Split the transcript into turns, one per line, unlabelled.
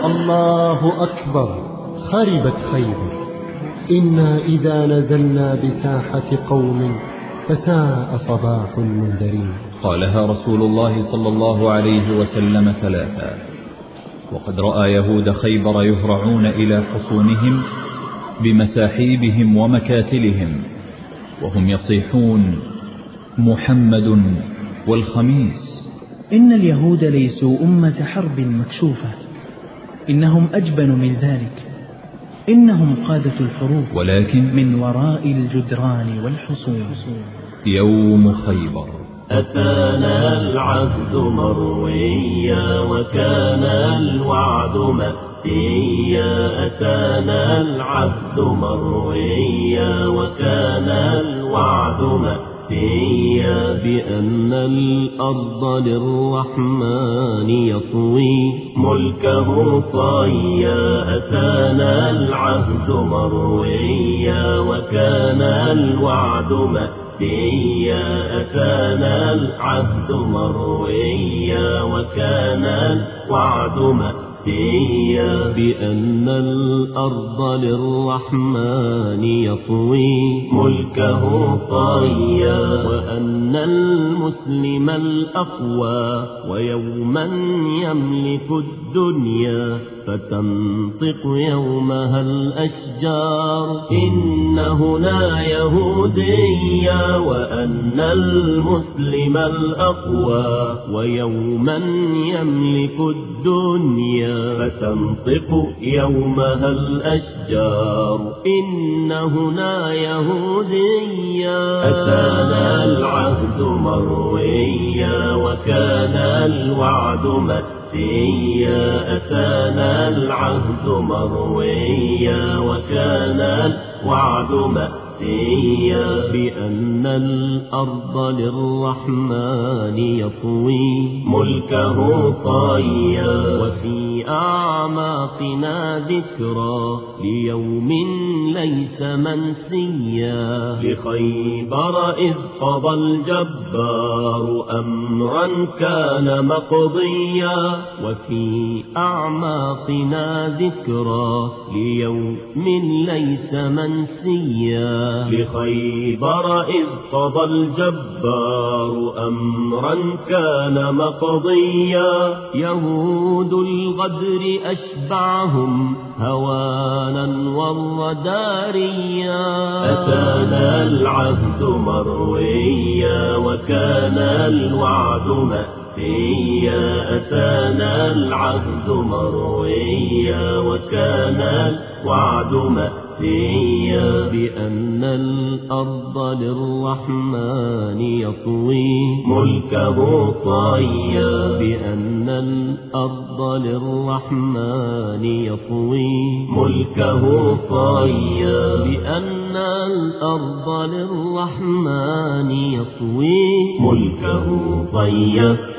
الله أكبر، خربت خيبر. إنا إذا نزلنا بساحة قوم فساء صباح المنذرين.
قالها رسول الله صلى الله عليه وسلم ثلاثا، وقد رأى يهود خيبر يهرعون إلى حصونهم بمساحيبهم ومكاتلهم وهم يصيحون: محمد والخميس.
إن اليهود ليسوا أمة حرب مكشوفة، إنهم أجبن من ذلك، إنهم قادة الحروب،
ولكن
من وراء الجدران والحصون.
يوم خيبر
أتانا العهد مرويا وكان الوعد مأتيا. أتانا العهد مرويا وكان الوعد مأتيا. بأن الأرض للرحمن يطوي ملكه طيا. أتانا العهد مرويا وكان الوعد مأتيا. أتانا العهد مرويا وكان الوعد مأتيا. بأن الأرض للرحمن يطوي ملكه طيا. وأن المسلم الأقوى ويوما يملك الدنيا فتنطق يومها الأشجار إن هنا يهوديا. وأن المسلم الأقوى ويوما يملك الدنيا فتنطق يومها الأشجار إن هنا يهوديا. أتانا العهد مرويا وكان الوعد مأتيا. أتانا العهد مرويا وكان الوعد مأتيا. بأن الأرض للرحمن يطوي ملكه طيا. وفي أعماقنا ذكرى ليوم ليس منسيا. لخيبر إذ قضى الجبار أمرا كان مقضيا. وفي أعماقنا ذكرى ليوم ليس منسيا. لخيبر إذ قضى الجبار أمرا كان مقضيا. يهود الغدر أشبعهم هوانا والرداريا. أتانا العهد مرويا وكان الوعد مأتيا. أتانا العهد مرويا وكان الوعد مأتيا. بأن الأرض للرحمن يطوي ملكه طيا. بأن الأرض للرحمن يطوي ملكه طيا. بأن الأرض للرحمن يطوي ملكه طيا.